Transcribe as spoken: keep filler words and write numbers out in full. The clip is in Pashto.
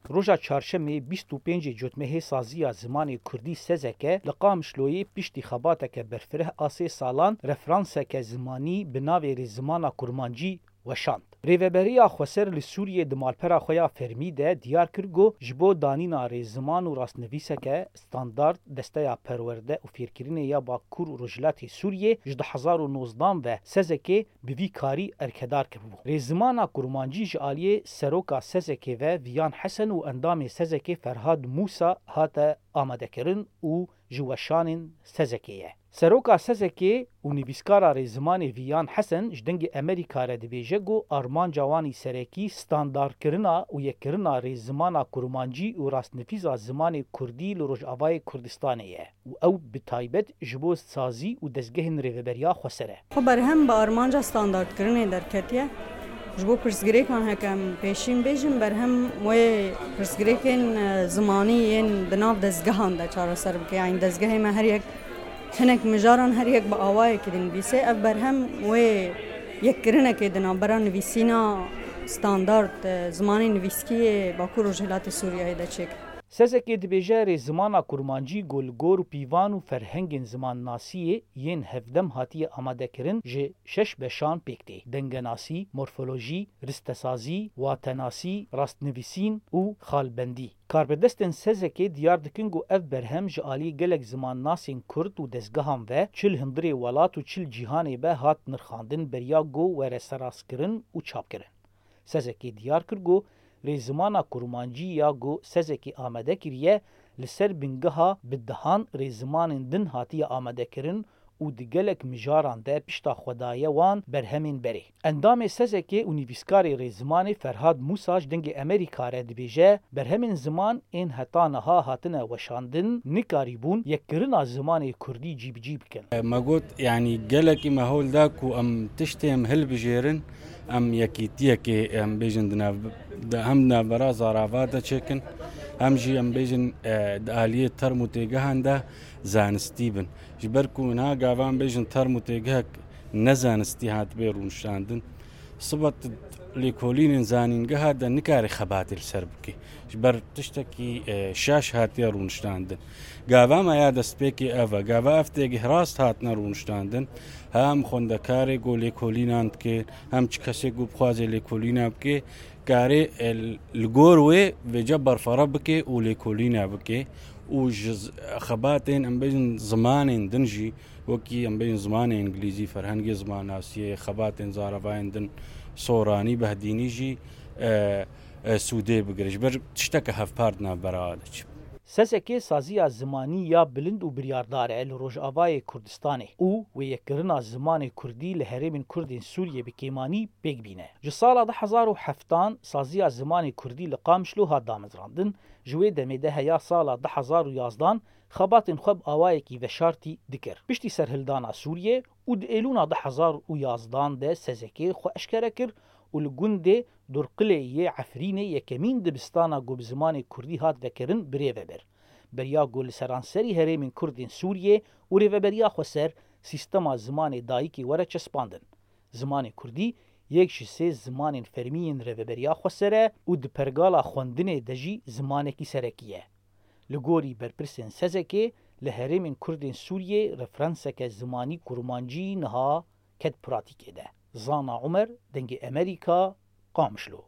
روژا چهارشنبه بیست و پنج جوتمه سازیا زمان کردی سزکه لقامشلوی پشتی خباتک برفره آسه سالان رفرانسک زمانی بناوی زمانا کرمانجی وشاند. ریوبریا خوسر لسوریه دمالپرا خویا فرمی ده دیار کرگو جبو دانینا ریزمان و راستنویسکه استاندارد دستیا پرورده و فیرکرینه یا با کور و رجلاتی سوریه جده هزار و نوزدان و سزکه بوی کاری ارکدار کربو. ریزمانا کرمانجی جالیه سروکا سزکه و ویان حسن و اندام سزکه فرهاد موسا هاته آمده کرن و جوشان سزکیه. سروکا سزکی و نویسکارا ریزمان ویان حسن جدنگ امریکا را دبیجه گو آرمان جوانی سرکی ستاندار کرنا و یک کرنا ریزمانا کرمانجی و راستنفیزا زمان کردی لروج آوای کردستانیه و او بتایبت جبوز سازی و دزگهن ریوبریا خسره. خبر هم با آرمان جا ستاندارد کرنه در کتیه جبو پرسگریکان هکم پیشین بیجن بر هم وی پرسگریکن زمانی این دناف دزگهان دا چارا سر بکه یعنی دزگه ما هر یک هنک مجاران هر یک با آوای کدین بیسه اف بر هم وی یک کرنه که دناف برا نویسینا ستاندارد زمانی نویسکی باکو روجهلات سوریه دا چک سزکی دبیجه ریزمانا کرمانجی گلگور و پیوان و فرهنگین زمان ناسیه ین هفدم هاتی آماده کرن جه شش بشان پیکتی دنگناسی، مورفولوژی، رستسازی، واتناسی، راستنویسین و خالبندی. کاربردستن سزکی دیار دکن گو اف برهم جالی گلک زمان ناسین کرد و دزگهان و چل هندری ولات و چل جیهانی به هات نرخاندن بریا گو و رسراس کرن و چاپ کرن. سزکی دیار کرگو ریزمانا کرمانجی یا گو سزکی آمده کریه لسر بنگها بدهان ریزمان دن هاتی آمده کرن و دگلک مجاران ده پشتا خدایه وان برهمین بری. اندام سزکی و نویسکاری ریزمان فرهاد موساج دنگ امریکا را دبیجه برهمین زمان این هتانها هاتن وشاندن نکاریبون یک کرنا زمان کردی جیب جیب کن. ما قلت يعني گلکی مهول داکو ام تشتیم هل بجیرن ام یکی تیکی ام بیجن دنا هم دنا برا زارافادا چکن هم جی ام بیجن آلیه ترموتیگه هنده زانستی بن جبرکو منها قاوان بیجن ترموتیگه نزانستی هات بیرون شاندن صبت لیکولین زانینگه هادا نکاری خبات السربکی جبر تشتکی شاش هاتی رونشتاندن قاوا ما یاد سپیکی اوه قاوا افتیگه راست هاتنا رونشتاندن هم خوندکاری گو لیکولیناند که هم چه کسی گو بخوازی لیکولینا بکی کاری الگوروی و جبر فربکی و لیکولینا بکی و جز خباتین ام بیجن زمانین دنجی وکی ام بیجن زمان انگلیزی فرهنگی زمان آسیه خباتین زارفاین دن سورانی بهدینی جی سوده بگرش بر تشتک هف پاردنا برادش. سزکی سازی زمانی یا بلند و بریاردار ال روج آوای کردستانه او و یک کرنا زمان کردی لهرم کردین سوریه بکیمانی بیگ بینه. جسال ده هزار و هفتان سازی زمان کردی لقامشلو ها دامزراندن جوی دمیده هیا سال ده هزار و یازدان خبات خوب آوای کی و شارتی دکر. پشتی سرهلدانا سوریه و دلیلونا ده هزار و یازدان ده سزکی خو اشکره کر و لگنده درقله یه عفرینه یکمین دبستانا گوب زمان کردی هات وکرن بریوه بر. بریا گول سرانسری هرمین کردین سوریه و ریوه بریا خسر سیستما زمان دایکی وره چسپاندن. زمان کردی یک شسه زمان فرمین ریوه بریا خسره و دپرگالا خوندن دجی زمان کی سرکیه. لگوری برپرسن سزکه لهرمین کردین سوریه رفرانسک زمانی کرمانجی نها کد پراتیکه ده. زانا عمر دنگ امریکا قامشلو